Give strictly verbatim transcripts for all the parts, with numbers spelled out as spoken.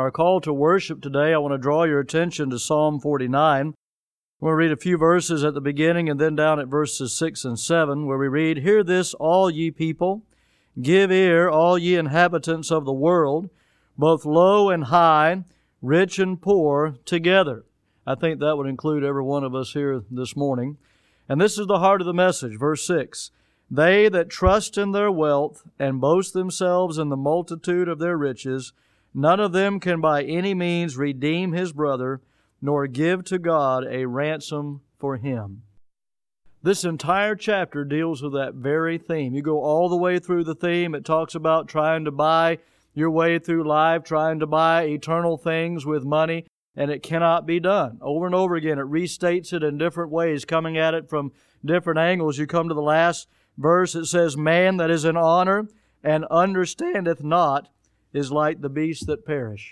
our call to worship today, I want to draw your attention to Psalm forty-nine. We'll read a few verses at the beginning and then down at verses six and seven, where we read, "Hear this, all ye people. Give ear, all ye inhabitants of the world, both low and high, rich and poor, together." I think that would include every one of us here this morning. And this is the heart of the message, verse six. "They that trust in their wealth and boast themselves in the multitude of their riches, none of them can by any means redeem his brother, nor give to God a ransom for him." This entire chapter deals with that very theme. You go all the way through the theme. It talks about trying to buy your way through life, trying to buy eternal things with money, and it cannot be done. Over and over again, it restates it in different ways, coming at it from different angles. You come to the last verse, it says, "Man that is in honor and understandeth not is like the beasts that perish."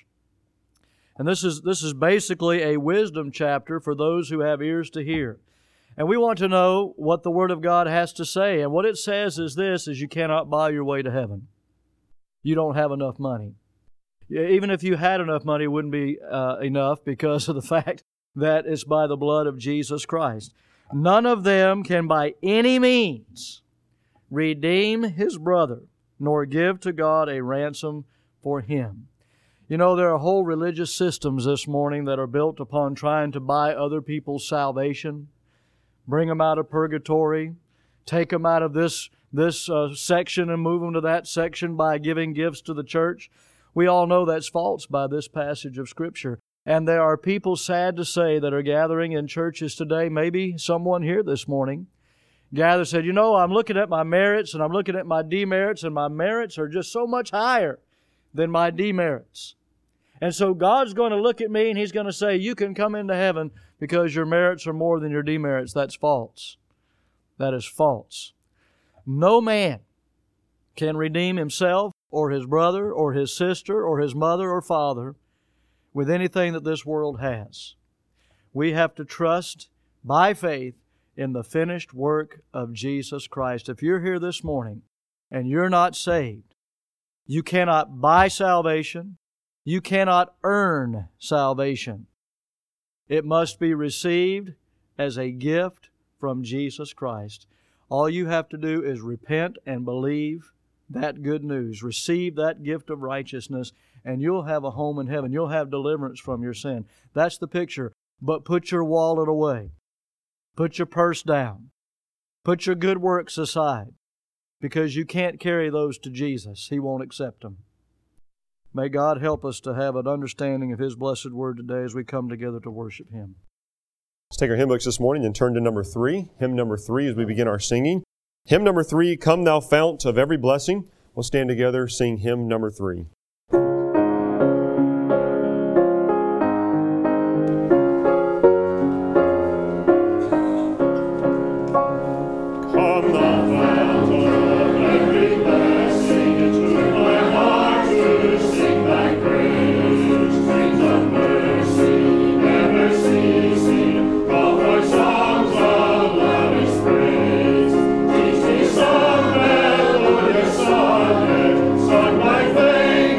And this is this is basically a wisdom chapter for those who have ears to hear. And we want to know what the Word of God has to say. And what it says is this, is you cannot buy your way to heaven. You don't have enough money. Even if you had enough money, it wouldn't be uh, enough because of the fact that it's by the blood of Jesus Christ. None of them can by any means redeem his brother, nor give to God a ransom for him. You know, there are whole religious systems this morning that are built upon trying to buy other people's salvation, bring them out of purgatory, take them out of this, this uh, section and move them to that section by giving gifts to the church. We all know that's false by this passage of Scripture. And there are people, sad to say, that are gathering in churches today, maybe someone here this morning, gather said, you know, I'm looking at my merits and I'm looking at my demerits, and my merits are just so much higher than my demerits. And so God's going to look at me and He's going to say, you can come into heaven because your merits are more than your demerits. That's false. That is false. No man can redeem himself or his brother or his sister or his mother or father with anything that this world has. We have to trust by faith in the finished work of Jesus Christ. If you're here this morning and you're not saved, you cannot buy salvation. You cannot earn salvation. It must be received as a gift from Jesus Christ. All you have to do is repent and believe that good news. Receive that gift of righteousness, and you'll have a home in heaven. You'll have deliverance from your sin. That's the picture. But put your wallet away. Put your purse down. Put your good works aside, because you can't carry those to Jesus. He won't accept them. May God help us to have an understanding of His blessed Word today as we come together to worship Him. Let's take our hymn books this morning and turn to number three. Hymn number three as we begin our singing. Hymn number three, "Come Thou Fount of Every Blessing." We'll stand together, sing hymn number three. Sung by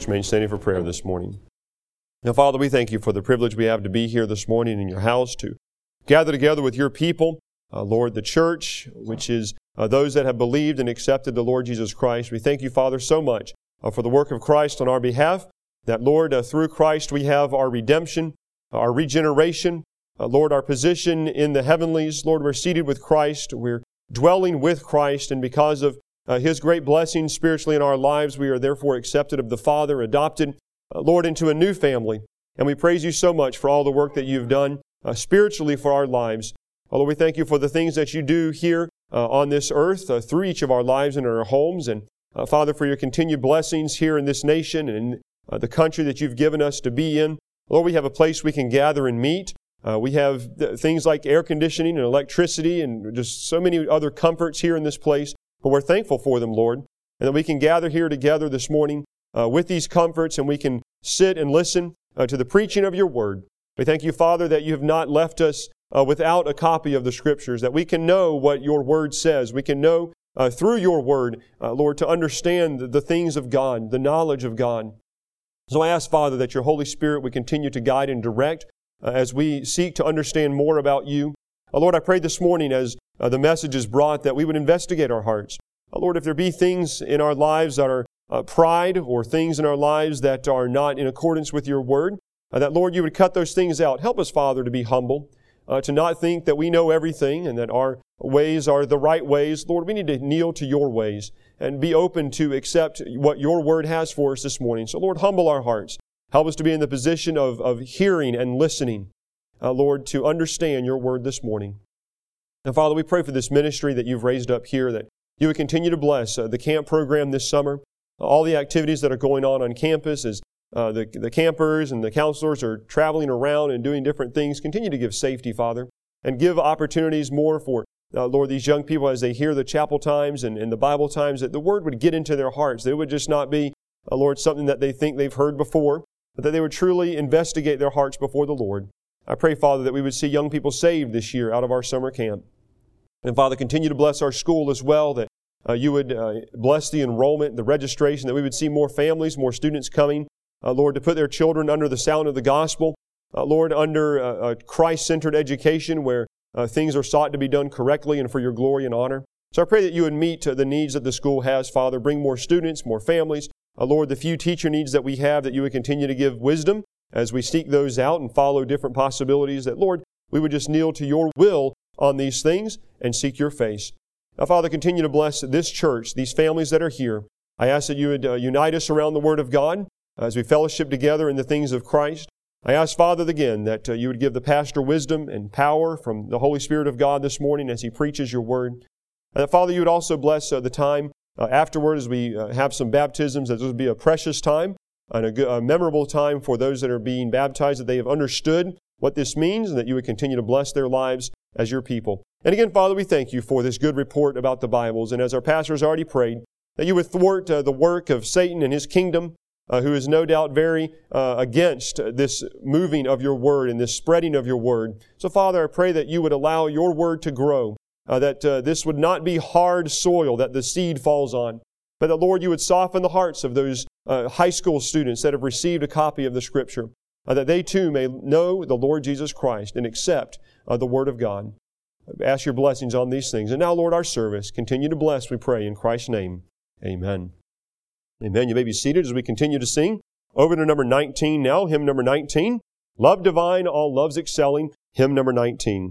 Let's remain standing for prayer this morning. Now, Father, we thank you for the privilege we have to be here this morning in your house to gather together with your people. Uh, Lord, the church, which is uh, those that have believed and accepted the Lord Jesus Christ. We thank you, Father, so much uh, for the work of Christ on our behalf, that, Lord, uh, through Christ we have our redemption, our regeneration, uh, Lord, our position in the heavenlies. Lord, we're seated with Christ. We're dwelling with Christ, and because of uh, His great blessings spiritually in our lives, we are therefore accepted of the Father, adopted, uh, Lord, into a new family. And we praise you so much for all the work that you've done uh, spiritually for our lives. Oh, Lord, we thank you for the things that you do here uh, on this earth uh, through each of our lives and our homes. And, uh, Father, for your continued blessings here in this nation and in uh, the country that you've given us to be in. Lord, we have a place we can gather and meet. Uh, we have th- things like air conditioning and electricity and just so many other comforts here in this place. But we're thankful for them, Lord, and that we can gather here together this morning uh, with these comforts, and we can sit and listen uh, to the preaching of your word. We thank you, Father, that you have not left us Uh, without a copy of the Scriptures, that we can know what your Word says. We can know uh, through your Word, uh, Lord, to understand the, the things of God, the knowledge of God. So I ask, Father, that your Holy Spirit would continue to guide and direct uh, as we seek to understand more about you. Uh, Lord, I pray this morning as uh, the message is brought that we would investigate our hearts. Uh, Lord, if there be things in our lives that are uh, pride or things in our lives that are not in accordance with your Word, uh, that, Lord, you would cut those things out. Help us, Father, to be humble. Uh, to not think that we know everything and that our ways are the right ways. Lord, we need to kneel to your ways and be open to accept what your word has for us this morning. So, Lord, humble our hearts. Help us to be in the position of, of hearing and listening, uh, Lord, to understand your word this morning. And Father, we pray for this ministry that you've raised up here, that you would continue to bless uh, the camp program this summer, uh, all the activities that are going on on campus as Uh, the, the campers and the counselors are traveling around and doing different things. Continue to give safety, Father, and give opportunities more for, uh, Lord, these young people as they hear the chapel times and, and the Bible times, that the Word would get into their hearts. They would just not be, uh, Lord, something that they think they've heard before, but that they would truly investigate their hearts before the Lord. I pray, Father, that we would see young people saved this year out of our summer camp. And, Father, continue to bless our school as well, that uh, you would uh, bless the enrollment, the registration, that we would see more families, more students coming, Uh, Lord, to put their children under the sound of the gospel. Uh, Lord, under uh, a Christ-centered education where uh, things are sought to be done correctly and for your glory and honor. So I pray that you would meet uh, the needs that the school has, Father. Bring more students, more families. Uh, Lord, the few teacher needs that we have, that you would continue to give wisdom as we seek those out and follow different possibilities. That, Lord, we would just kneel to your will on these things and seek your face. Now, Father, continue to bless this church, these families that are here. I ask that you would uh, unite us around the Word of God as we fellowship together in the things of Christ. I ask, Father, again, that uh, you would give the pastor wisdom and power from the Holy Spirit of God this morning as he preaches your word. And that, Father, you would also bless uh, the time uh, afterward as we uh, have some baptisms, that this would be a precious time and a, good, a memorable time for those that are being baptized, that they have understood what this means, and that you would continue to bless their lives as your people. And again, Father, we thank you for this good report about the Bibles. And as our pastor has already prayed, that you would thwart uh, the work of Satan and his kingdom, Uh, who is no doubt very uh, against this moving of your word and this spreading of your word. So, Father, I pray that you would allow your word to grow, uh, that uh, this would not be hard soil that the seed falls on, but that, Lord, you would soften the hearts of those uh, high school students that have received a copy of the Scripture, uh, that they too may know the Lord Jesus Christ and accept uh, the Word of God. I ask your blessings on these things. And now, Lord, our service, continue to bless, we pray, in Christ's name. Amen. Amen. You may be seated as we continue to sing. Over to number nineteen now, hymn number nineteen. Love divine, all loves excelling, hymn number nineteen.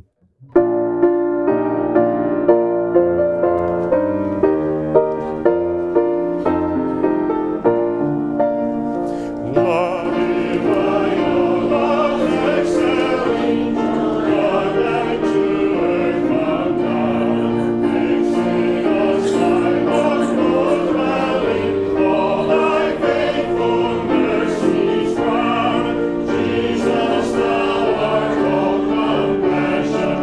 Jesus, thou art all compassion.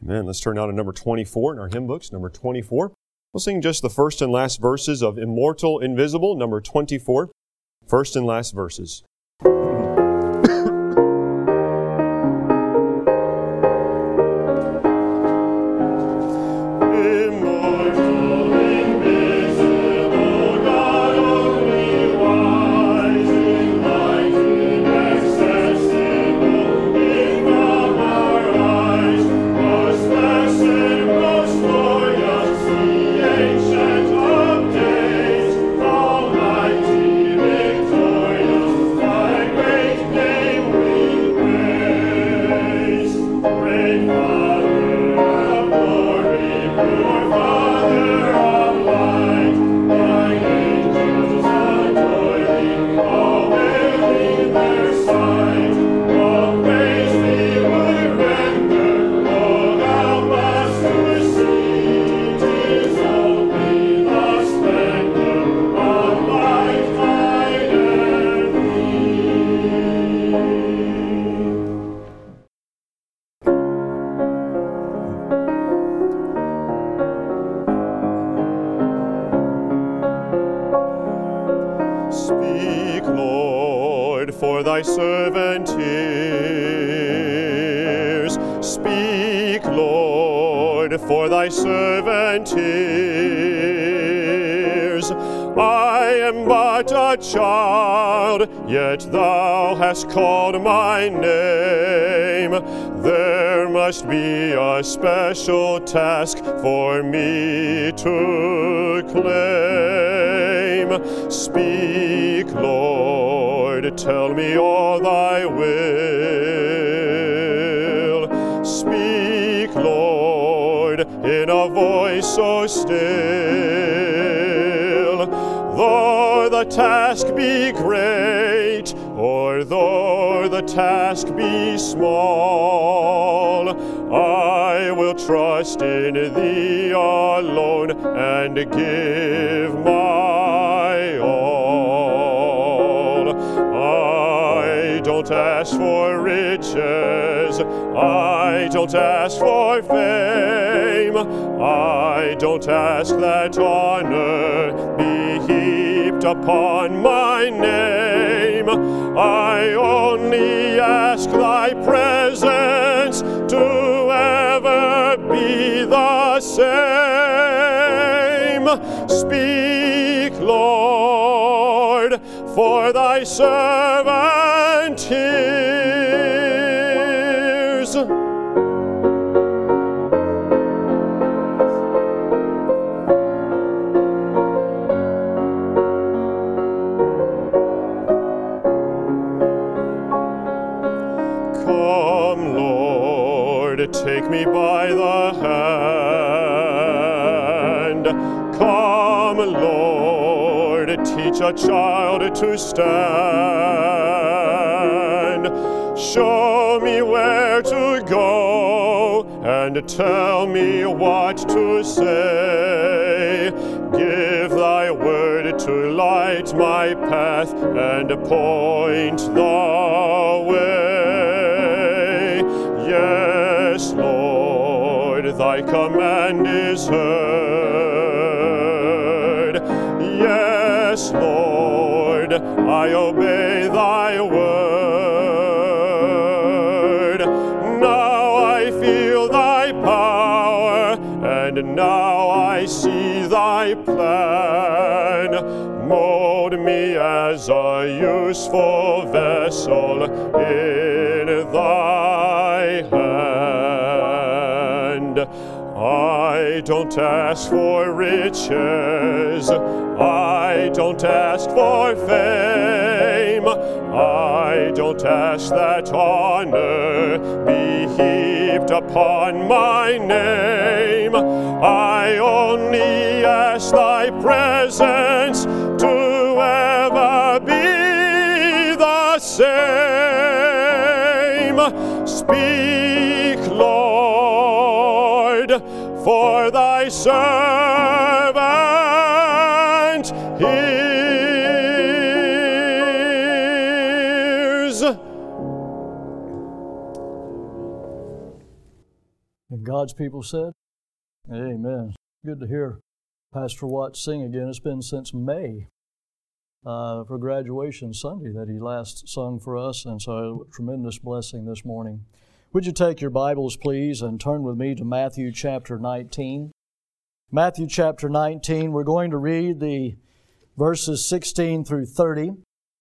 Amen. Let's turn now to number twenty-four in our hymn books, number twenty-four. We'll sing just the first and last verses of Immortal Invisible, number twenty-four. First and last verses. Thy servant hears. Speak, Lord, for thy servant hears. I am but a child, yet thou hast called my name. There must be a special task for me to claim. Speak, Lord, tell me all thy will. Speak, Lord, in a voice so still. Though the task be great, or though the task be small, I will trust in thee alone and give my all. I don't ask for riches, I don't ask for fame, I don't ask that honor be heaped upon my name. I only ask thy presence to ever be the same. Speak, Lord, for thy servant hears. Come, Lord, take me by the hand. Come, Lord, teach a child to stand. Show me where to go and tell me what to say. Give thy word to light my path and point the way. Yes, Lord, thy command is heard. Yes, Lord, I obey thy word. Now I feel thy power, and now I see thy plan. Mold me as a useful vessel in thy hand. I don't ask for riches, I don't ask for fame, I don't ask that honor be heaped upon my name. I only ask thy presence to ever be the same. Speak, Lord, for thy servant hears. And God's people said, amen. Good to hear Pastor Watts sing again. It's been since May uh, for graduation Sunday that he last sung for us, and so a tremendous blessing this morning. Would you take your Bibles, please, and turn with me to Matthew chapter nineteen. Matthew chapter nineteen, we're going to read the verses sixteen through thirty.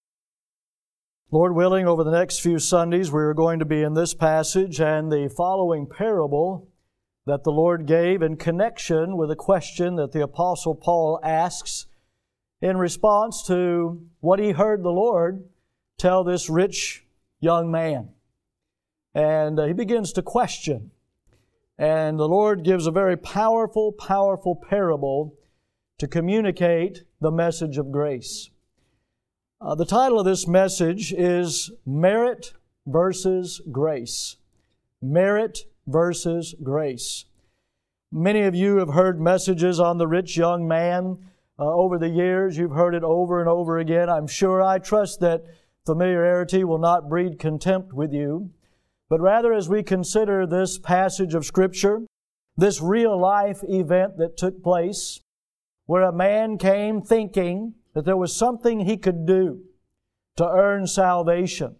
Lord willing, over the next few Sundays, we're going to be in this passage and the following parable that the Lord gave in connection with a question that the Apostle Paul asks in response to what he heard the Lord tell this rich young man. And uh, he begins to question. And the Lord gives a very powerful, powerful parable to communicate the message of grace. Uh, the title of this message is Merit versus Grace. Merit versus grace. Many of you have heard messages on the rich young man uh, over the years. You've heard it over and over again. I'm sure, I trust that familiarity will not breed contempt with you. But rather, as we consider this passage of Scripture, this real life event that took place, where a man came thinking that there was something he could do to earn salvation.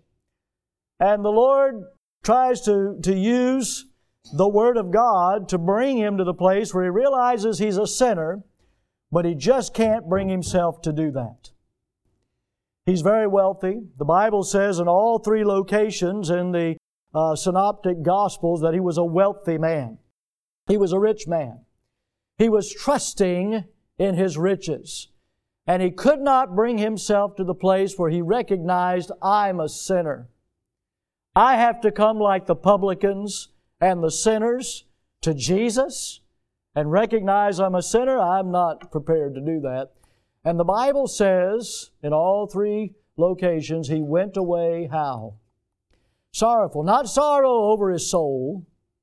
And the Lord tries to, to use the Word of God to bring him to the place where he realizes he's a sinner, but he just can't bring himself to do that. He's very wealthy. The Bible says in all three locations in the uh, Synoptic Gospels that he was a wealthy man. He was a rich man. He was trusting in his riches. And he could not bring himself to the place where he recognized, I'm a sinner. I have to come like the publicans and the sinners to Jesus and recognize I'm a sinner. I'm not prepared to do that. And the Bible says in all three locations, he went away how? Sorrowful. Not sorrow over his soul.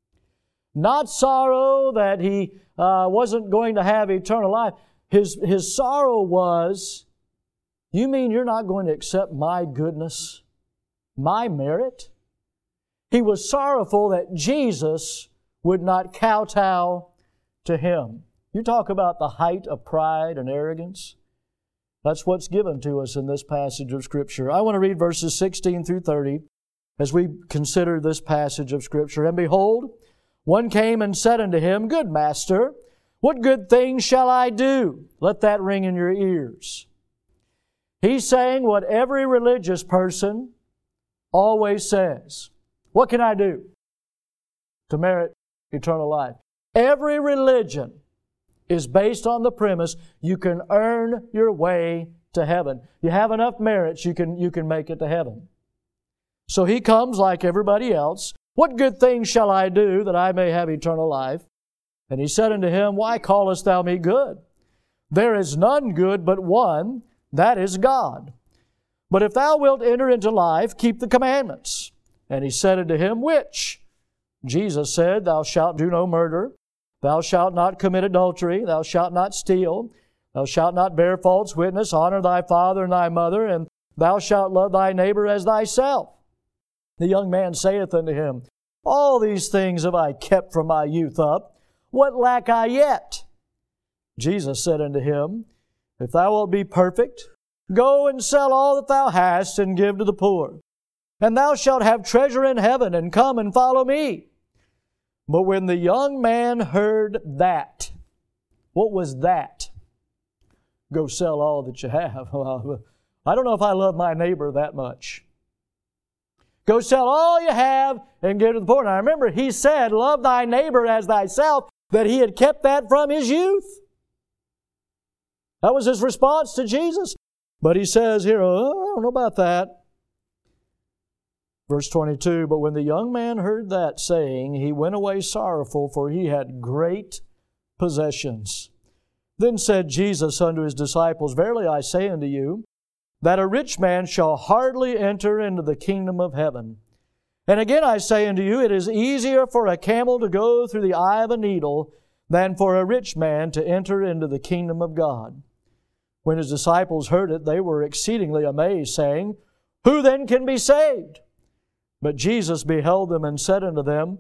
Not sorrow that he uh, wasn't going to have eternal life. His, his sorrow was, you mean you're not going to accept my goodness, my merit? He was sorrowful that Jesus would not kowtow to him. You talk about the height of pride and arrogance. That's what's given to us in this passage of Scripture. I want to read verses sixteen through thirty as we consider this passage of Scripture. And behold, one came and said unto him, Good master, what good thing shall I do? Let that ring in your ears. He's saying what every religious person always says. What can I do to merit eternal life? Every religion is based on the premise you can earn your way to heaven. You have enough merits, you can, you can make it to heaven. So he comes like everybody else. What good thing shall I do that I may have eternal life? And he said unto him, Why callest thou me good? There is none good but one, that is God. But if thou wilt enter into life, keep the commandments. And he said unto him, Which? Jesus said, Thou shalt do no murder, thou shalt not commit adultery, thou shalt not steal, thou shalt not bear false witness, honor thy father and thy mother, and thou shalt love thy neighbor as thyself. The young man saith unto him, All these things have I kept from my youth up. What lack I yet? Jesus said unto him, If thou wilt be perfect, go and sell all that thou hast and give to the poor, and thou shalt have treasure in heaven, and come and follow me. But when the young man heard that, what was that? Go sell all that you have. I don't know if I love my neighbor that much. Go sell all you have and give to the poor. Now remember, he said, love thy neighbor as thyself, that he had kept that from his youth. That was his response to Jesus. But he says here, oh, I don't know about that. Verse twenty-two, But when the young man heard that saying, he went away sorrowful, for he had great possessions. Then said Jesus unto his disciples, Verily I say unto you, that a rich man shall hardly enter into the kingdom of heaven. And again I say unto you, it is easier for a camel to go through the eye of a needle than for a rich man to enter into the kingdom of God. When his disciples heard it, they were exceedingly amazed, saying, Who then can be saved? But Jesus beheld them and said unto them,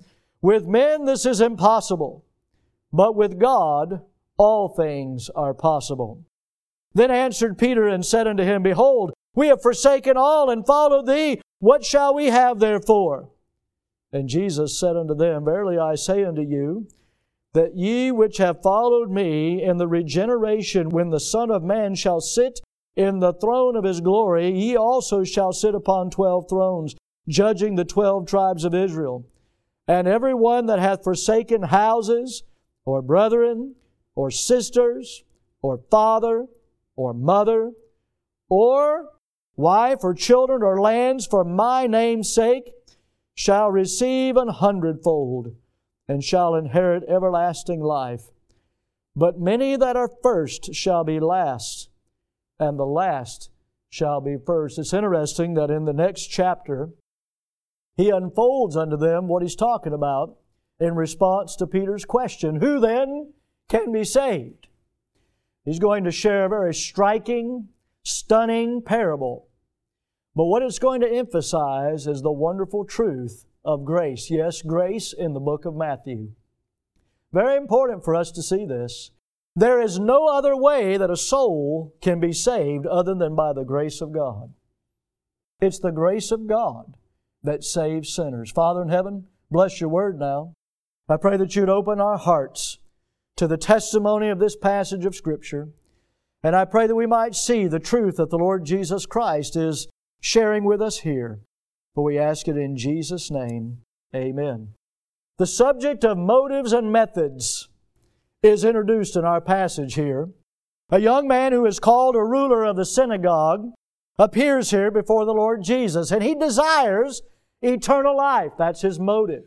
With men this is impossible, but with God all things are possible. Then answered Peter and said unto him, Behold, we have forsaken all and followed thee. What shall we have therefore? And Jesus said unto them, Verily I say unto you, that ye which have followed me in the regeneration, when the Son of Man shall sit in the throne of His glory, ye also shall sit upon twelve thrones, judging the twelve tribes of Israel. And every one that hath forsaken houses, or brethren, or sisters, or father, or mother, or wife, or children, or lands, for my name's sake, shall receive an hundredfold, and shall inherit everlasting life. But many that are first shall be last, and the last shall be first. It's interesting that in the next chapter, He unfolds unto them what He's talking about in response to Peter's question, Who then can be saved? He's going to share a very striking, stunning parable. But what it's going to emphasize is the wonderful truth of grace. Yes, grace in the book of Matthew. Very important for us to see this. There is no other way that a soul can be saved other than by the grace of God. It's the grace of God that saves sinners. Father in heaven, bless Your Word now. I pray that You'd open our hearts to the testimony of this passage of Scripture. And I pray that we might see the truth that the Lord Jesus Christ is sharing with us here. For we ask it in Jesus' name. Amen. The subject of motives and methods is introduced in our passage here. A young man who is called a ruler of the synagogue appears here before the Lord Jesus, and he desires eternal life. That's his motive.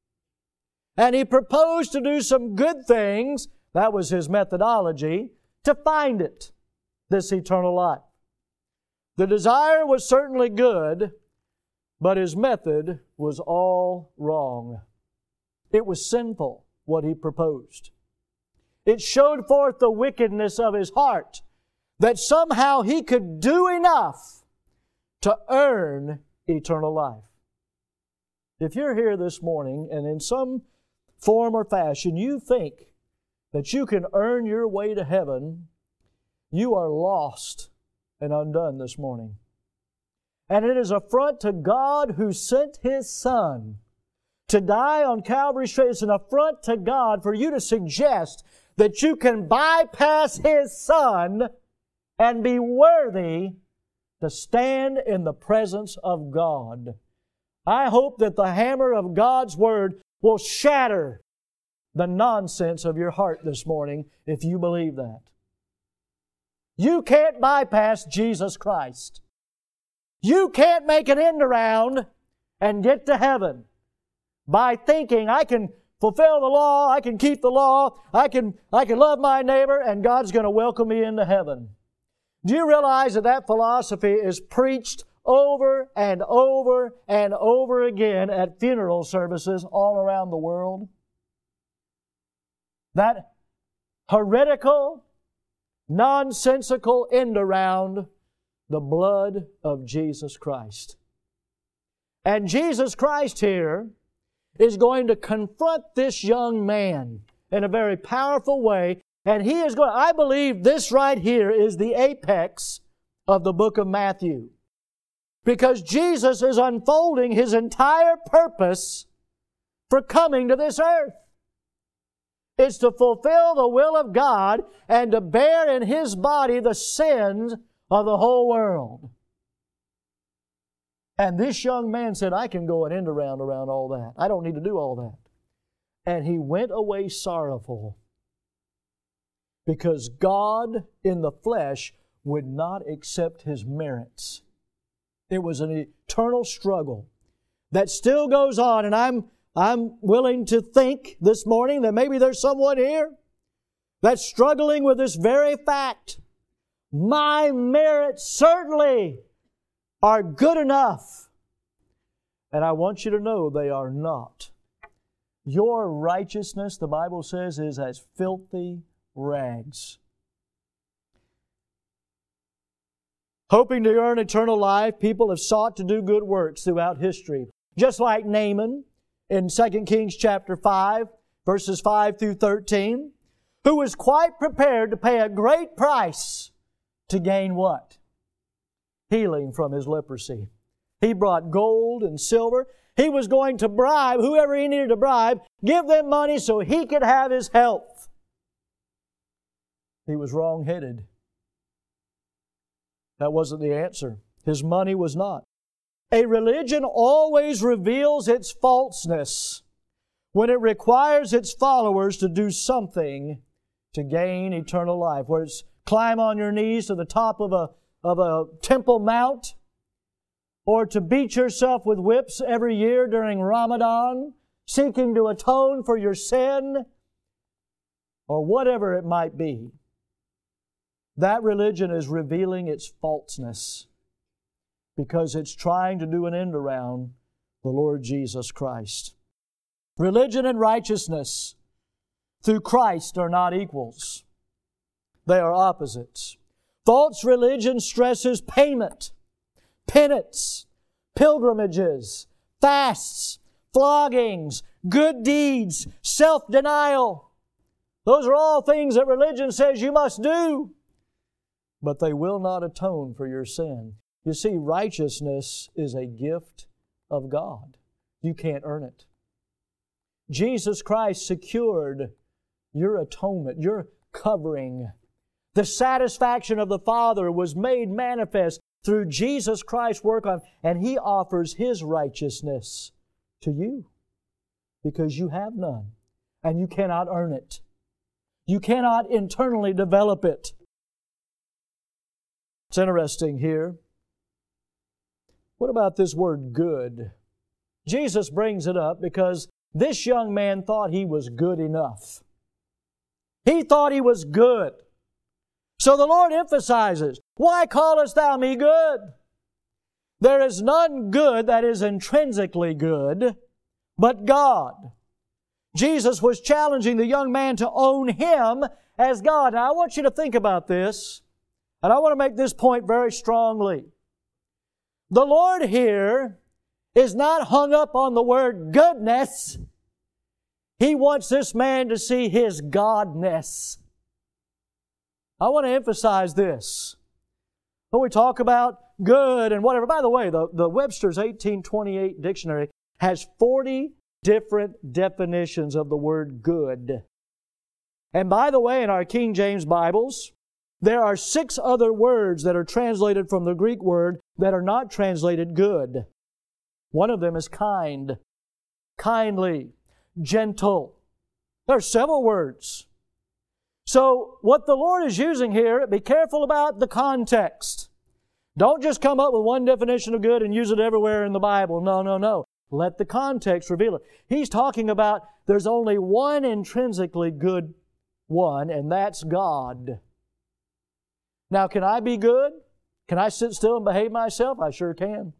And he proposed to do some good things, that was his methodology, to find it, this eternal life. The desire was certainly good, but his method was all wrong. It was sinful, what he proposed. It showed forth the wickedness of his heart, that somehow he could do enough to earn eternal life. If you're here this morning and in some form or fashion you think that you can earn your way to heaven, you are lost and undone this morning. And it is an affront to God who sent His Son to die on Calvary's tree. It's an affront to God for you to suggest that you can bypass His Son and be worthy to stand in the presence of God. I hope that the hammer of God's Word will shatter the nonsense of your heart this morning if you believe that. You can't bypass Jesus Christ. You can't make an end around and get to heaven by thinking, I can fulfill the law, I can keep the law, I can, I can love my neighbor, and God's going to welcome me into heaven. Do you realize that that philosophy is preached over and over and over again at funeral services all around the world? That heretical, nonsensical end around the blood of Jesus Christ. And Jesus Christ here is going to confront this young man in a very powerful way. And he is going, I believe this right here is the apex of the book of Matthew. Because Jesus is unfolding His entire purpose for coming to this earth. It's to fulfill the will of God and to bear in His body the sins of the whole world. And this young man said, I can go an end around around all that. I don't need to do all that. And he went away sorrowful because God in the flesh would not accept his merits. It was an eternal struggle that still goes on, and I'm I'm willing to think this morning that maybe there's someone here that's struggling with this very fact. My merits certainly are good enough. And I want you to know they are not. Your righteousness, the Bible says, is as filthy rags. Hoping to earn eternal life, people have sought to do good works throughout history. Just like Naaman in Second Kings chapter five, verses five through thirteen, who was quite prepared to pay a great price to gain what? Healing from his leprosy. He brought gold and silver. He was going to bribe whoever he needed to bribe, give them money so he could have his health. He was wrong-headed. That wasn't the answer. His money was not. A religion always reveals its falseness when it requires its followers to do something to gain eternal life. Whether it's climb on your knees to the top of a, of a temple mount, or to beat yourself with whips every year during Ramadan, seeking to atone for your sin, or whatever it might be. That religion is revealing its falseness because it's trying to do an end around the Lord Jesus Christ. Religion and righteousness through Christ are not equals. They are opposites. False religion stresses payment, penance, pilgrimages, fasts, floggings, good deeds, self-denial. Those are all things that religion says you must do, but they will not atone for your sin. You see, righteousness is a gift of God. You can't earn it. Jesus Christ secured your atonement, your covering. The satisfaction of the Father was made manifest through Jesus Christ's work on, and He offers His righteousness to you because you have none and you cannot earn it. You cannot internally develop it. It's interesting here. What about this word good? Jesus brings it up because this young man thought he was good enough. He thought he was good. So the Lord emphasizes, why callest thou me good? There is none good that is intrinsically good, but God. Jesus was challenging the young man to own Him as God. Now I want you to think about this, and I want to make this point very strongly. The Lord here is not hung up on the word goodness. He wants this man to see His godness. I want to emphasize this. When we talk about good and whatever, by the way, the, the Webster's eighteen twenty-eight dictionary has forty different definitions of the word good. And by the way, in our King James Bibles, there are six other words that are translated from the Greek word that are not translated good. One of them is kind, kindly, gentle. There are several words. So what the Lord is using here, be careful about the context. Don't just come up with one definition of good and use it everywhere in the Bible. No, no, no. Let the context reveal it. He's talking about there's only one intrinsically good one, and that's God. Now, can I be good? Can I sit still and behave myself? I sure can.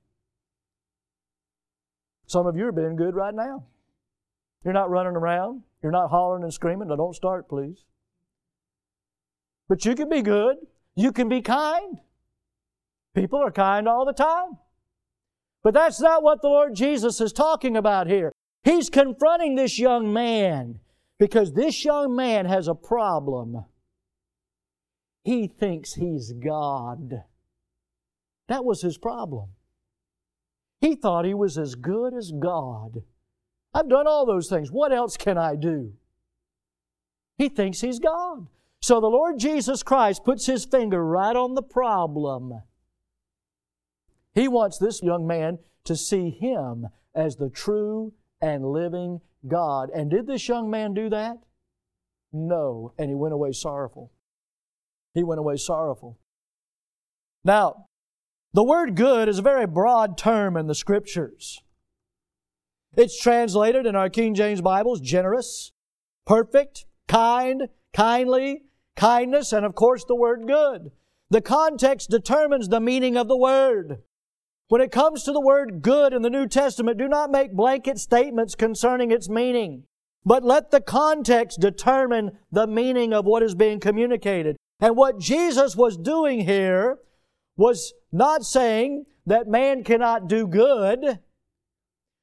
Some of you are being good right now. You're not running around. You're not hollering and screaming. Now, don't start, please. But you can be good. You can be kind. People are kind all the time. But that's not what the Lord Jesus is talking about here. He's confronting this young man because this young man has a problem. He thinks he's God. That was his problem. He thought he was as good as God. I've done all those things. What else can I do? He thinks he's God. So the Lord Jesus Christ puts His finger right on the problem. He wants this young man to see Him as the true and living God. And did this young man do that? No. And he went away sorrowful. He went away sorrowful. Now, the word good is a very broad term in the Scriptures. It's translated in our King James Bibles, generous, perfect, kind, kindly, kindness, and of course the word good. The context determines the meaning of the word. When it comes to the word good in the New Testament, do not make blanket statements concerning its meaning, but let the context determine the meaning of what is being communicated. And what Jesus was doing here was not saying that man cannot do good.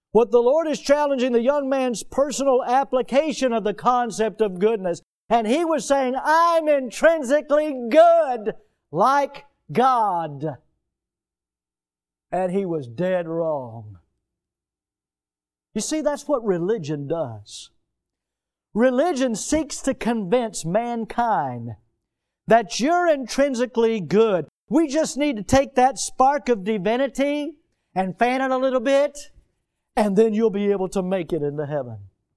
What the Lord is challenging the young man's personal application of the concept of goodness. And he was saying, I'm intrinsically good like God. And he was dead wrong. You see, that's what religion does. Religion seeks to convince mankind that you're intrinsically good. We just need to take that spark of divinity and fan it a little bit, and then you'll be able to make it into heaven.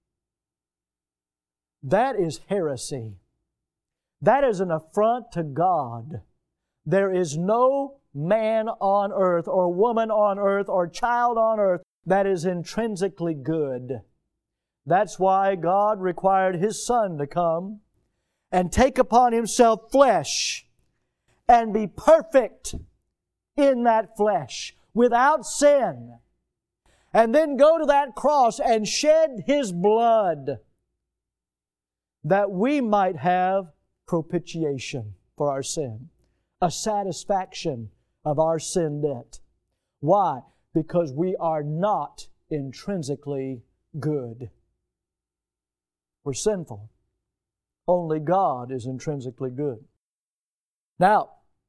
That is heresy. That is an affront to God. There is no man on earth or woman on earth or child on earth that is intrinsically good. That's why God required His Son to come and take upon Himself flesh and be perfect in that flesh without sin, and then go to that cross and shed His blood that we might have propitiation for our sin, a satisfaction of our sin debt. Why? Because we are not intrinsically good. We're sinful. Only God is intrinsically good. Now,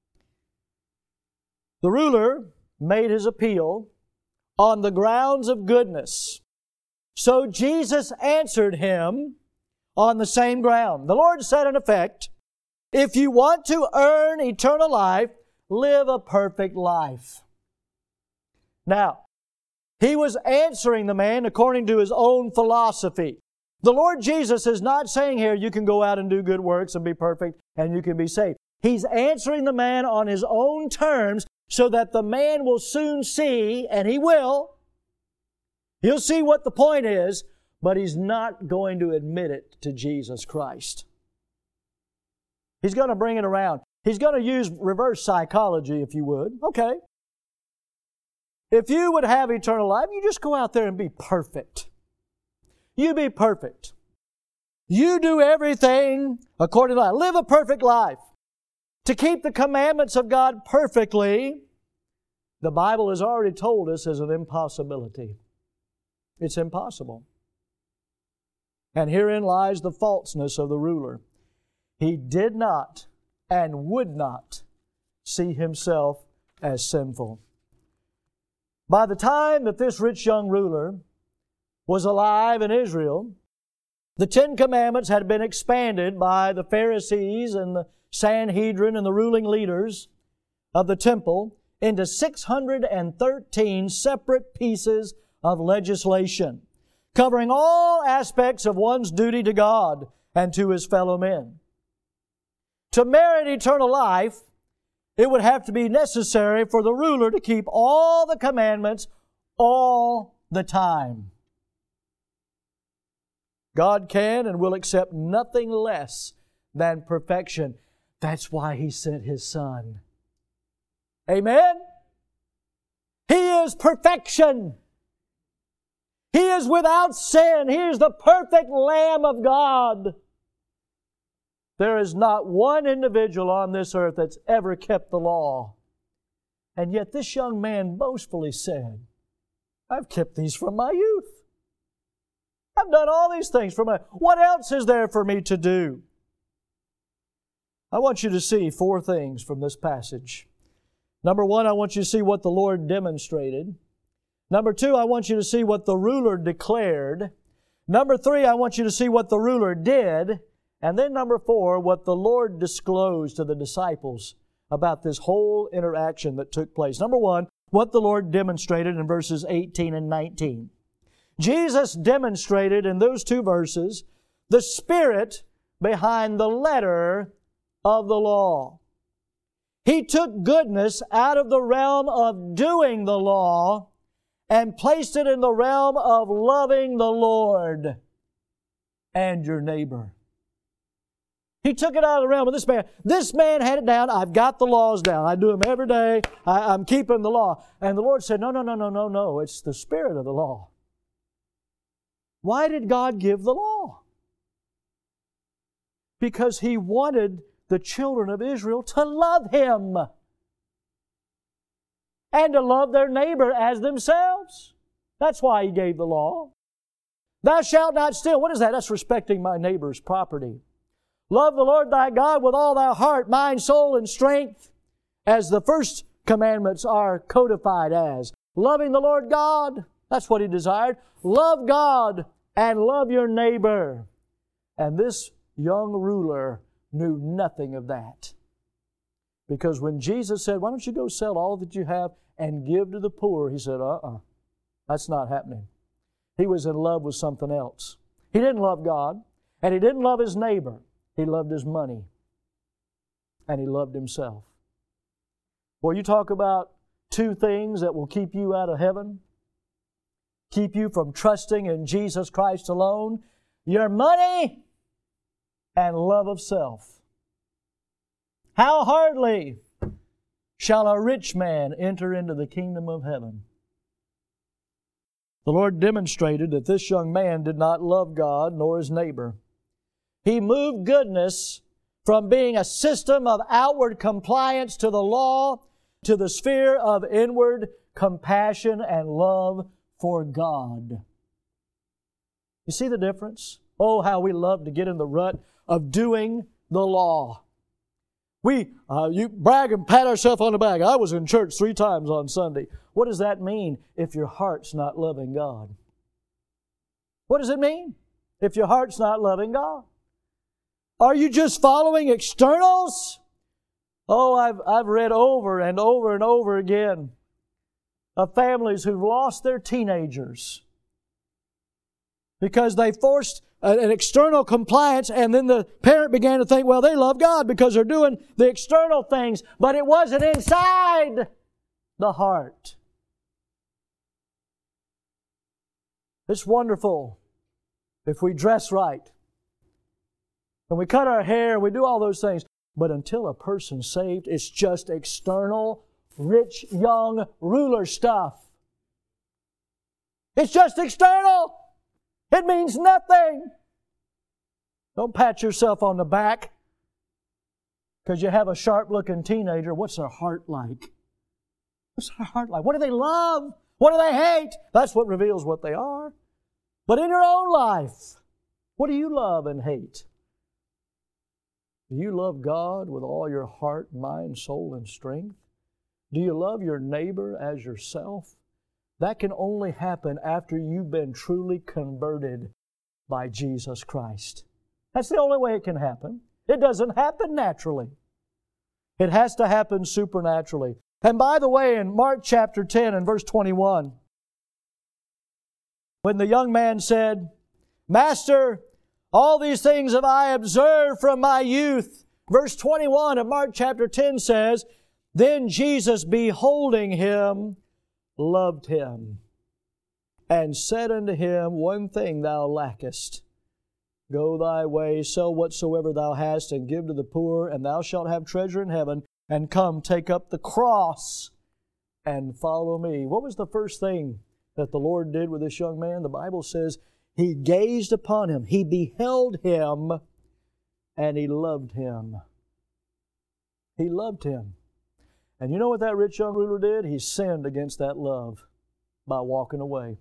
the ruler made his appeal on the grounds of goodness. So Jesus answered him on the same ground. The Lord said in effect, if you want to earn eternal life, live a perfect life. Now, He was answering the man according to his own philosophy. The Lord Jesus is not saying here you can go out and do good works and be perfect and you can be saved. He's answering the man on his own terms so that the man will soon see, and he will, he'll see what the point is, but he's not going to admit it to Jesus Christ. He's going to bring it around. He's going to use reverse psychology, if you would. Okay. If you would have eternal life, you just go out there and be perfect. You be perfect. You do everything according to life. Live a perfect life. To keep the commandments of God perfectly, the Bible has already told us is an impossibility. It's impossible. And herein lies the falseness of the ruler. He did not and would not see himself as sinful. By the time that this rich young ruler was alive in Israel, the Ten Commandments had been expanded by the Pharisees and the Sanhedrin and the ruling leaders of the temple into six hundred thirteen separate pieces of legislation, covering all aspects of one's duty to God and to his fellow men. To merit eternal life, it would have to be necessary for the ruler to keep all the commandments all the time. God can and will accept nothing less than perfection. That's why He sent His Son. Amen? He is perfection. He is without sin. He is the perfect Lamb of God. There is not one individual on this earth that's ever kept the law. And yet this young man boastfully said, I've kept these from my youth. I've done all these things for my... What else is there for me to do? I want you to see four things from this passage. Number one, I want you to see what the Lord demonstrated. Number two, I want you to see what the ruler declared. Number three, I want you to see what the ruler did. And then number four, what the Lord disclosed to the disciples about this whole interaction that took place. Number one, what the Lord demonstrated in verses eighteen and nineteen. Jesus demonstrated in those two verses the spirit behind the letter of the law. He took goodness out of the realm of doing the law and placed it in the realm of loving the Lord and your neighbor. He took it out of the realm of this man. This man had it down. I've got the laws down. I do them every day. I, I'm keeping the law. And the Lord said, no, no, no, no, no, no. It's the spirit of the law. Why did God give the law? Because He wanted the children of Israel to love Him and to love their neighbor as themselves. That's why He gave the law. Thou shalt not steal. What is that? That's respecting my neighbor's property. Love the Lord thy God with all thy heart, mind, soul, and strength, as the first commandments are codified as. Loving the Lord God, that's what He desired. Love God and love your neighbor. And this young ruler knew nothing of that. Because when Jesus said, why don't you go sell all that you have and give to the poor? He said, uh-uh, that's not happening. He was in love with something else. He didn't love God, and he didn't love his neighbor. He loved his money, and he loved himself. Well, you talk about two things that will keep you out of heaven, keep you from trusting in Jesus Christ alone: your money and love of self. How hardly shall a rich man enter into the kingdom of heaven? The Lord demonstrated that this young man did not love God nor his neighbor. He moved goodness from being a system of outward compliance to the law to the sphere of inward compassion and love for God. You see the difference? Oh, how we love to get in the rut of doing the law. We, uh, you brag and pat ourselves on the back. I was in church three times on Sunday. What does that mean if your heart's not loving God? What does it mean if your heart's not loving God? Are you just following externals? Oh, I've, I've read over and over and over again of families who've lost their teenagers because they forced an external compliance, and then the parent began to think, well, they love God because they're doing the external things, but it wasn't inside the heart. It's wonderful if we dress right and we cut our hair, we do all those things, but until a person's saved, it's just external, rich, young ruler stuff. It's just external. It means nothing. Don't pat yourself on the back because you have a sharp-looking teenager. What's their heart like? What's their heart like? What do they love? What do they hate? That's what reveals what they are. But in your own life, what do you love and hate? Do you love God with all your heart, mind, soul, and strength? Do you love your neighbor as yourself? That can only happen after you've been truly converted by Jesus Christ. That's the only way it can happen. It doesn't happen naturally. It has to happen supernaturally. And by the way, in Mark chapter ten and verse twenty-one, when the young man said, Master, all these things have I observed from my youth. Verse twenty-one of Mark chapter ten says, Then Jesus, beholding him, loved him, and said unto him, One thing thou lackest. Go thy way, sell whatsoever thou hast, and give to the poor, and thou shalt have treasure in heaven. And come, take up the cross, and follow me. What was the first thing that the Lord did with this young man? The Bible says He gazed upon him, He beheld him, and He loved him. He loved him. And you know what that rich young ruler did? He sinned against that love by walking away.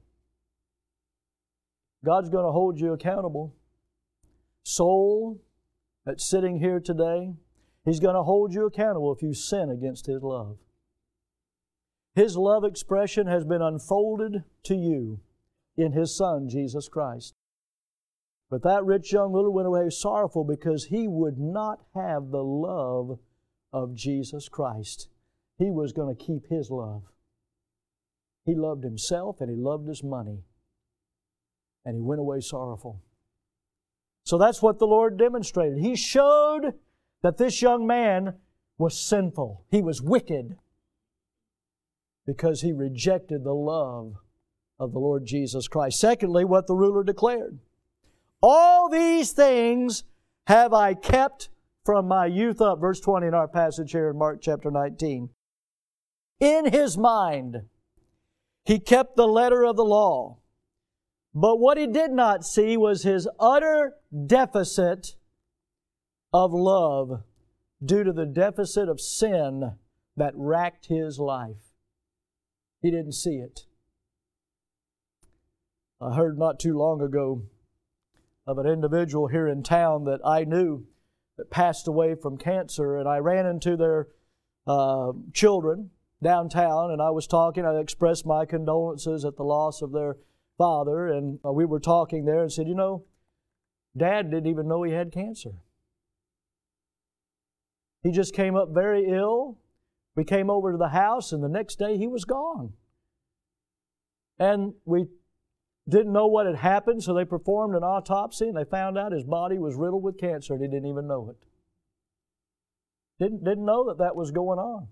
God's going to hold you accountable. Soul that's sitting here today, He's going to hold you accountable if you sin against His love. His love expression has been unfolded to you in His Son, Jesus Christ. But that rich young ruler went away sorrowful because he would not have the love of Jesus Christ. He was going to keep His love. He loved himself and he loved his money. And he went away sorrowful. So that's what the Lord demonstrated. He showed that this young man was sinful. He was wicked because he rejected the love of the Lord Jesus Christ. Secondly, what the ruler declared. All these things have I kept from my youth up. Verse twenty in our passage here in Mark chapter nineteen. In his mind, he kept the letter of the law. But what he did not see was his utter deficit of love due to the deficit of sin that racked his life. He didn't see it. I heard not too long ago of an individual here in town that I knew that passed away from cancer, and I ran into their uh, children downtown, and I was talking. I expressed my condolences at the loss of their father, and uh, we were talking there and said, you know, Dad didn't even know he had cancer. He just came up very ill. We came over to the house, and the next day he was gone. And we didn't know what had happened, so they performed an autopsy, and they found out his body was riddled with cancer, and he didn't even know it. Didn't, didn't know that that was going on.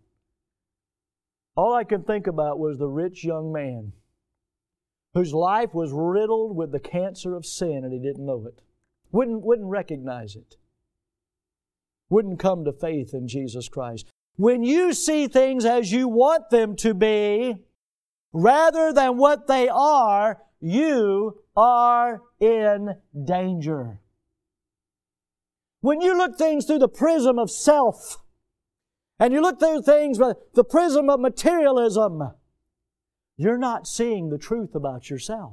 All I could think about was the rich young man whose life was riddled with the cancer of sin, and he didn't know it. Wouldn't, wouldn't recognize it. Wouldn't come to faith in Jesus Christ. When you see things as you want them to be, rather than what they are, you are in danger. When you look things through the prism of self, and you look through things with the prism of materialism, you're not seeing the truth about yourself.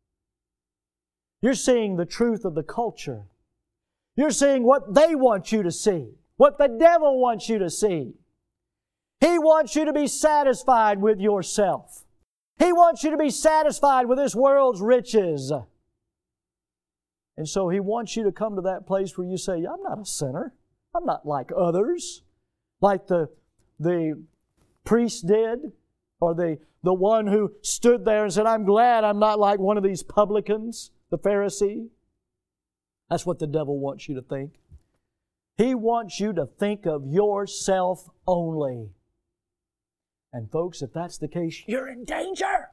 You're seeing the truth of the culture. You're seeing what they want you to see, what the devil wants you to see. He wants you to be satisfied with yourself. He wants you to be satisfied with this world's riches. And so He wants you to come to that place where you say, I'm not a sinner. I'm not like others. Like the, the priest did, or the, the one who stood there and said, I'm glad I'm not like one of these publicans, the Pharisee. That's what the devil wants you to think. He wants you to think of yourself only. And folks, if that's the case, you're in danger.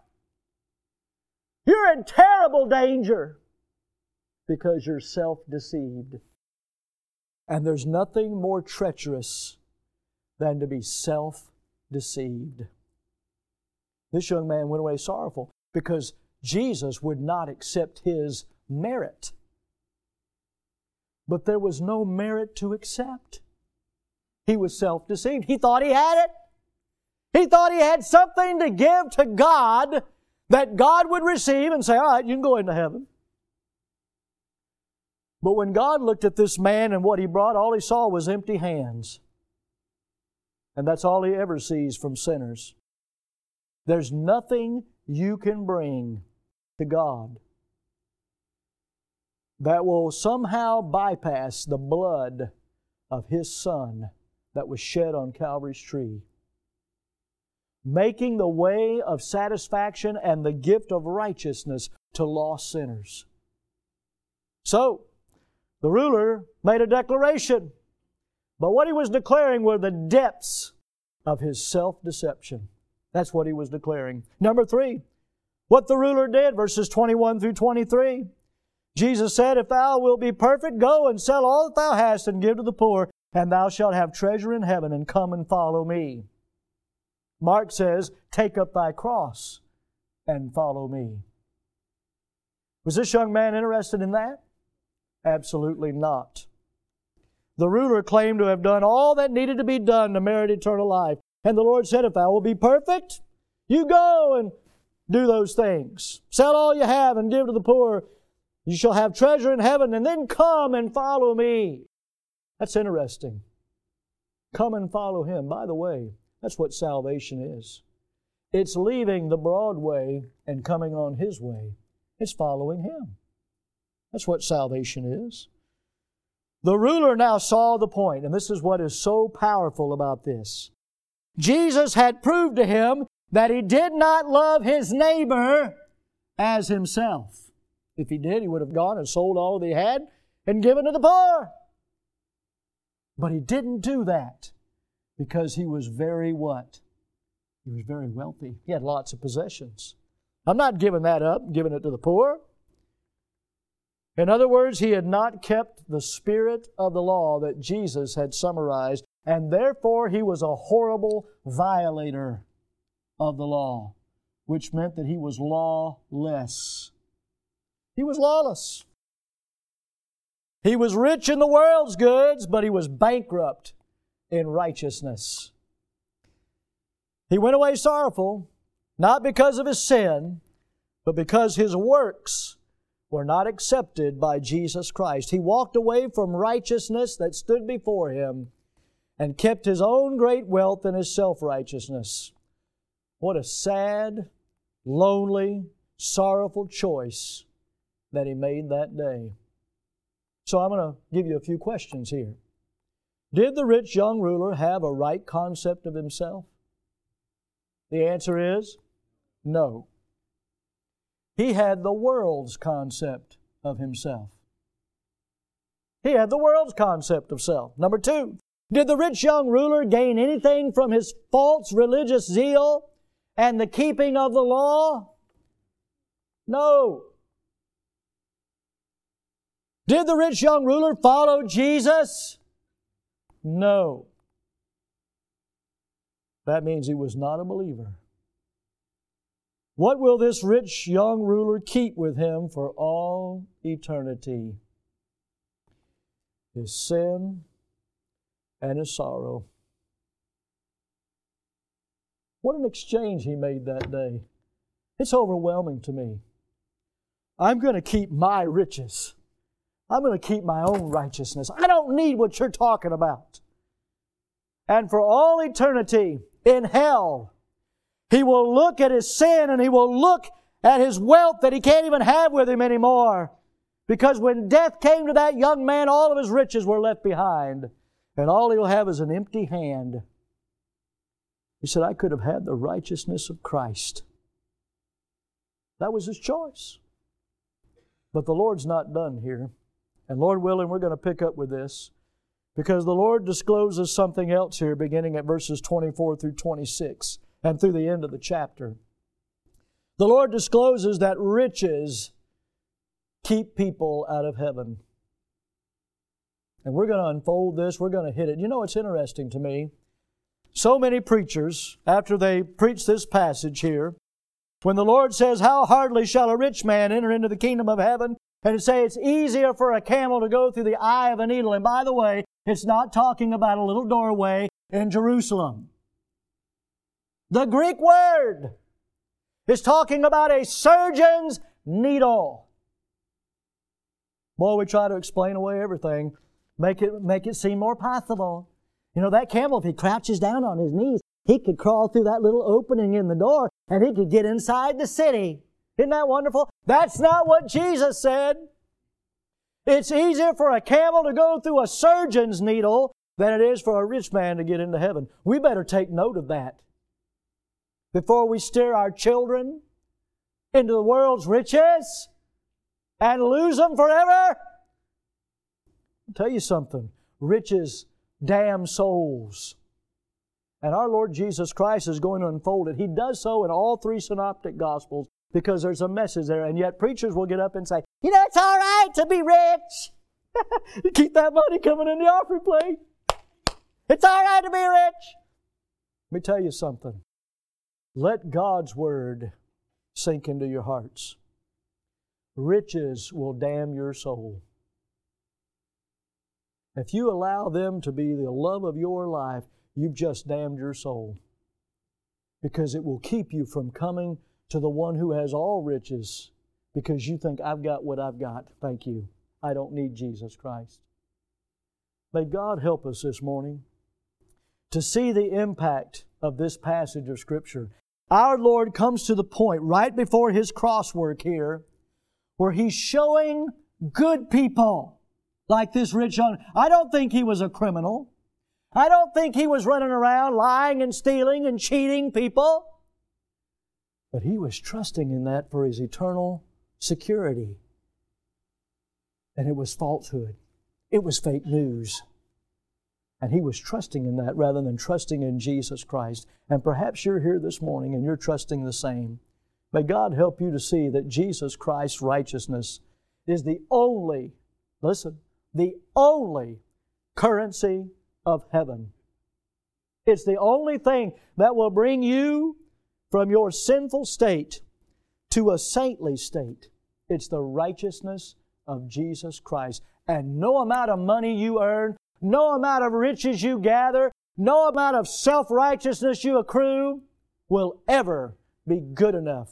You're in terrible danger because you're self-deceived. And there's nothing more treacherous than to be self-deceived. This young man went away sorrowful because Jesus would not accept his merit. But there was no merit to accept. He was self-deceived. He thought he had it. He thought he had something to give to God that God would receive and say, all right, you can go into heaven. But when God looked at this man and what he brought, all he saw was empty hands. And that's all he ever sees from sinners. There's nothing you can bring to God that will somehow bypass the blood of His Son that was shed on Calvary's tree, making the way of satisfaction and the gift of righteousness to lost sinners. So, the ruler made a declaration, but what he was declaring were the depths of his self-deception. That's what he was declaring. Number three, what the ruler did, verses twenty-one through twenty-three. Jesus said, if thou wilt be perfect, go and sell all that thou hast and give to the poor, and thou shalt have treasure in heaven, and come and follow me. Mark says, take up thy cross and follow me. Was this young man interested in that? Absolutely not. The ruler claimed to have done all that needed to be done to merit eternal life. And the Lord said, if thou wilt be perfect, you go and do those things. Sell all you have and give to the poor. You shall have treasure in heaven, and then come and follow me. That's interesting. Come and follow Him. By the way, that's what salvation is. It's leaving the broad way and coming on His way. It's following Him. That's what salvation is. The ruler now saw the point, and this is what is so powerful about this. Jesus had proved to him that he did not love his neighbor as himself. If he did, he would have gone and sold all that he had and given to the poor. But he didn't do that because he was very what? He was very wealthy. He had lots of possessions. I'm not giving that up, giving it to the poor. In other words, he had not kept the spirit of the law that Jesus had summarized, and therefore he was a horrible violator of the law, which meant that he was lawless. He was lawless. He was rich in the world's goods, but he was bankrupt in righteousness. He went away sorrowful, not because of his sin, but because his works were not accepted by Jesus Christ. He walked away from righteousness that stood before him and kept his own great wealth and his self-righteousness. What a sad, lonely, sorrowful choice that he made that day. So I'm going to give you a few questions here. Did the rich young ruler have a right concept of himself? The answer is no. He had the world's concept of himself. He had the world's concept of self. Number two, did the rich young ruler gain anything from his false religious zeal and the keeping of the law? No. Did the rich young ruler follow Jesus? No. That means he was not a believer. What will this rich young ruler keep with him for all eternity? His sin and his sorrow. What an exchange he made that day. It's overwhelming to me. I'm going to keep my riches. I'm going to keep my own righteousness. I don't need what you're talking about. And for all eternity in hell, he will look at his sin and he will look at his wealth that he can't even have with him anymore. Because when death came to that young man, all of his riches were left behind. And all he'll have is an empty hand. He said, I could have had the righteousness of Christ. That was his choice. But the Lord's not done here. And Lord willing, we're going to pick up with this, because the Lord discloses something else here beginning at verses twenty-four through twenty-six and through the end of the chapter. The Lord discloses that riches keep people out of heaven. And we're going to unfold this. We're going to hit it. You know, it's interesting to me. So many preachers, after they preach this passage here, when the Lord says, how hardly shall a rich man enter into the kingdom of heaven, and to say it's easier for a camel to go through the eye of a needle. And by the way, it's not talking about a little doorway in Jerusalem. The Greek word is talking about a surgeon's needle. Boy, we try to explain away everything, make it, make it seem more possible. You know, that camel, if he crouches down on his knees, he could crawl through that little opening in the door and he could get inside the city. Isn't that wonderful? That's not what Jesus said. It's easier for a camel to go through a surgeon's needle than it is for a rich man to get into heaven. We better take note of that before we steer our children into the world's riches and lose them forever. I'll tell you something. Riches damn souls. And our Lord Jesus Christ is going to unfold it. He does so in all three synoptic gospels, because there's a message there. And yet preachers will get up and say, you know, it's all right to be rich. You keep that money coming in the offering plate. It's all right to be rich. Let me tell you something. Let God's Word sink into your hearts. Riches will damn your soul. If you allow them to be the love of your life, you've just damned your soul. Because it will keep you from coming to the one who has all riches, because you think, I've got what I've got. Thank you. I don't need Jesus Christ. May God help us this morning to see the impact of this passage of Scripture. Our Lord comes to the point right before His cross work here where He's showing good people like this rich young. I don't think he was a criminal. I don't think he was running around lying and stealing and cheating people. But he was trusting in that for his eternal security. And it was falsehood. It was fake news. And he was trusting in that rather than trusting in Jesus Christ. And perhaps you're here this morning and you're trusting the same. May God help you to see that Jesus Christ's righteousness is the only, listen, the only currency of heaven. It's the only thing that will bring you from your sinful state to a saintly state. It's the righteousness of Jesus Christ. And no amount of money you earn, no amount of riches you gather, no amount of self-righteousness you accrue will ever be good enough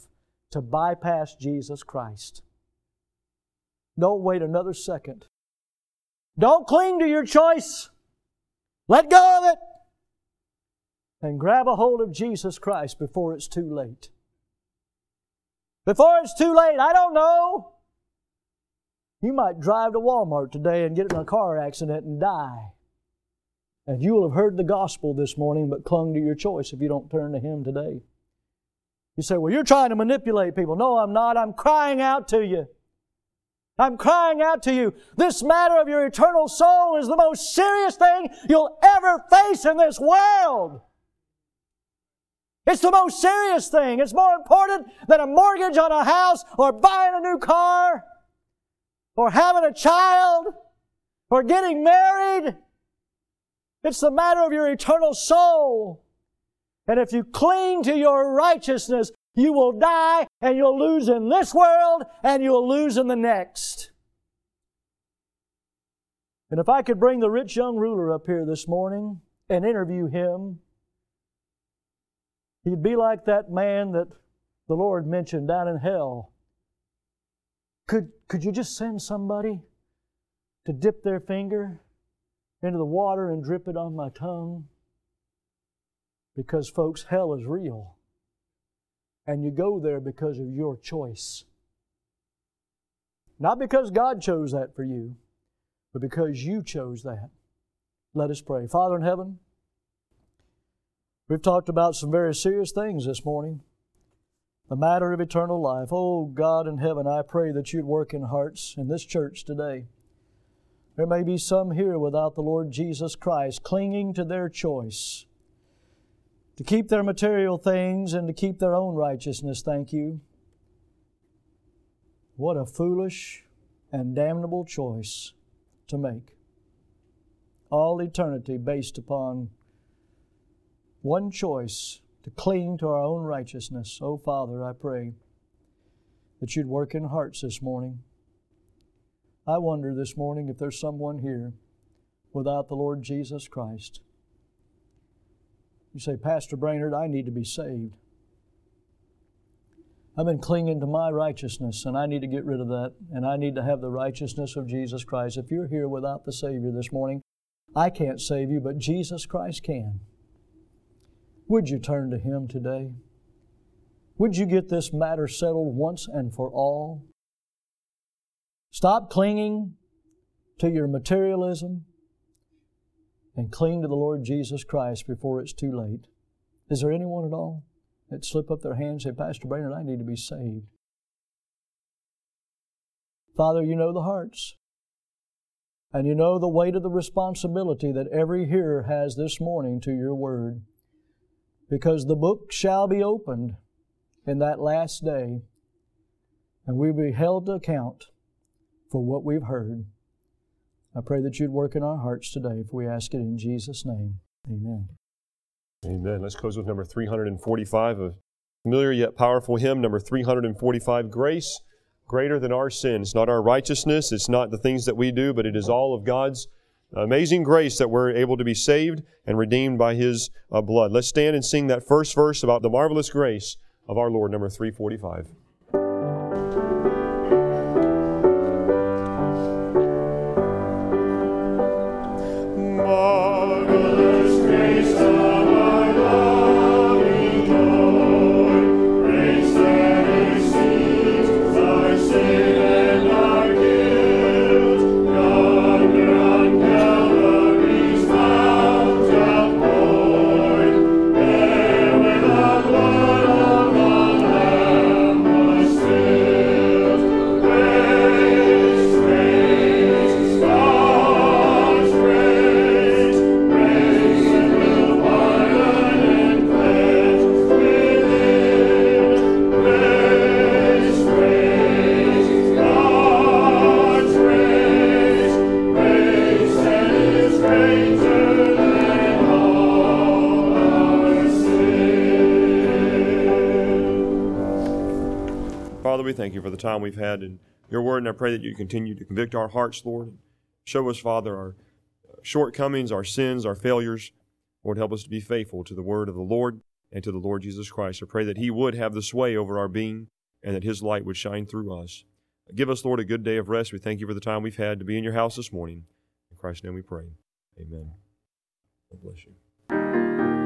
to bypass Jesus Christ. Don't wait another second. Don't cling to your choice. Let go of it. And grab a hold of Jesus Christ before it's too late. Before it's too late, I don't know. You might drive to Walmart today and get in a car accident and die. And you will have heard the gospel this morning but clung to your choice if you don't turn to Him today. You say, well, you're trying to manipulate people. No, I'm not. I'm crying out to you. I'm crying out to you. This matter of your eternal soul is the most serious thing you'll ever face in this world. It's the most serious thing. It's more important than a mortgage on a house or buying a new car or having a child or getting married. It's the matter of your eternal soul. And if you cling to your righteousness, you will die and you'll lose in this world and you'll lose in the next. And if I could bring the rich young ruler up here this morning and interview him, he'd be like that man that the Lord mentioned down in hell. Could, could you just send somebody to dip their finger into the water and drip it on my tongue? Because, folks, hell is real. And you go there because of your choice. Not because God chose that for you, but because you chose that. Let us pray. Father in heaven, we've talked about some very serious things this morning. The matter of eternal life. Oh, God in heaven, I pray that You'd work in hearts in this church today. There may be some here without the Lord Jesus Christ, clinging to their choice to keep their material things and to keep their own righteousness, thank You. What a foolish and damnable choice to make. All eternity based upon one choice, to cling to our own righteousness. Oh, Father, I pray that You'd work in hearts this morning. I wonder this morning if there's someone here without the Lord Jesus Christ. You say, Pastor Brainerd, I need to be saved. I've been clinging to my righteousness, and I need to get rid of that, and I need to have the righteousness of Jesus Christ. If you're here without the Savior this morning, I can't save you, but Jesus Christ can. Would you turn to Him today? Would you get this matter settled once and for all? Stop clinging to your materialism and cling to the Lord Jesus Christ before it's too late. Is there anyone at all that slip up their hand and say, Pastor Brainerd, I need to be saved? Father, You know the hearts. And You know the weight of the responsibility that every hearer has this morning to Your Word. Because the book shall be opened in that last day, and we will be held to account for what we've heard. I pray that You'd work in our hearts today, if we ask it in Jesus' name. Amen. Amen. Let's close with number three forty-five, a familiar yet powerful hymn, number three forty-five, Grace Greater Than Our Sin. It's not our righteousness, it's not the things that we do, but it is all of God's amazing grace that we're able to be saved and redeemed by His uh, blood. Let's stand and sing that first verse about the marvelous grace of our Lord, number three forty-five. Father, we thank You for the time we've had in Your Word, and I pray that You continue to convict our hearts, Lord. Show us, Father, our shortcomings, our sins, our failures. Lord, help us to be faithful to the Word of the Lord and to the Lord Jesus Christ. I pray that He would have the sway over our being, and that His light would shine through us. Give us, Lord, a good day of rest. We thank You for the time we've had to be in Your house this morning. In Christ's name we pray. Amen. God bless you.